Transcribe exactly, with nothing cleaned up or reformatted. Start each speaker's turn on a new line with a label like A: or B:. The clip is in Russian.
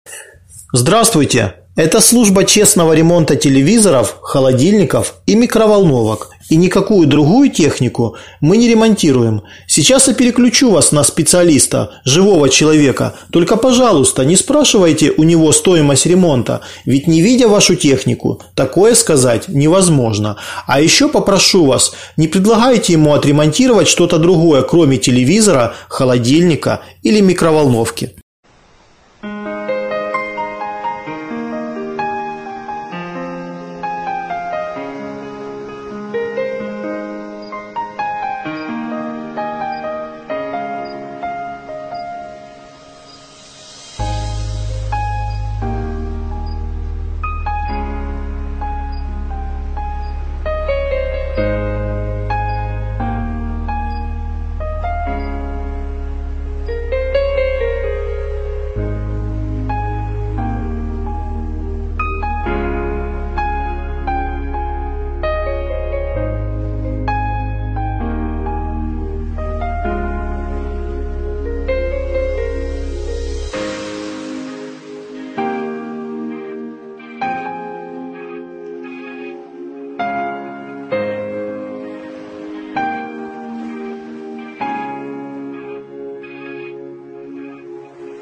A: Здравствуйте! Это служба честного ремонта телевизоров, холодильников и микроволновок. И никакую другую технику мы не ремонтируем. Сейчас я переключу вас на специалиста, живого человека. Только, пожалуйста, не спрашивайте у него стоимость ремонта, ведь не видя вашу технику, такое сказать невозможно. А еще попрошу вас, не предлагайте ему отремонтировать что-то другое, кроме телевизора, холодильника или микроволновки.